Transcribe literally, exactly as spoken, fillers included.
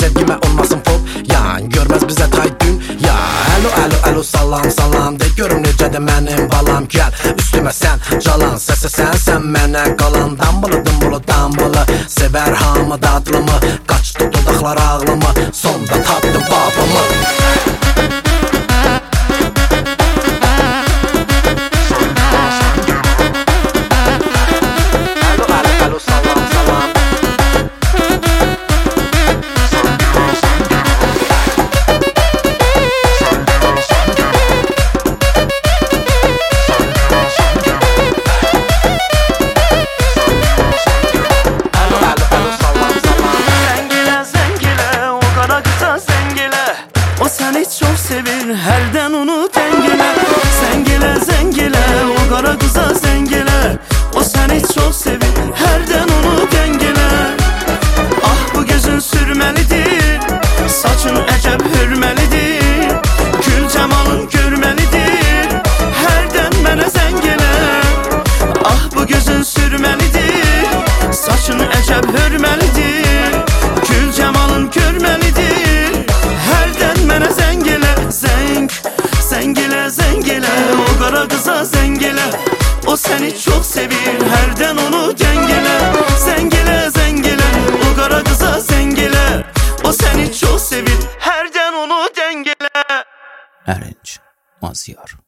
sevgime olmasın pop. Yan görmez bize tay dünya. Alo alo alo salam salam de görüm necə de mənim balam. Gel üstüme sen calan sesi sen sen mənə qalan. Dambılı dımbılı dambılı sever hamı dadlımı. Kaçtı dodaklar ağlımı sonda tapdım babamı. Sevir herden onu dengele. Zengele zengele o kara kıza zengele. O seni çok sevir herden onu dengele. Ah bu gözün sürmelidir, saçın əcəb hürmelidir. Gül cemalın görmelidir, herden mənə zengele. Ah bu gözün sürmelidir, saçın əcəb hürmelidir. Gül cemalın görmelidir, herden mənə zengele. Zeng, zengele zengele o kara kıza zengele. O seni çok sevir herden onu dengele. Zengele zengele o kara kıza zengele. O seni çok sevir herden onu dengele. Erinç Mazyar.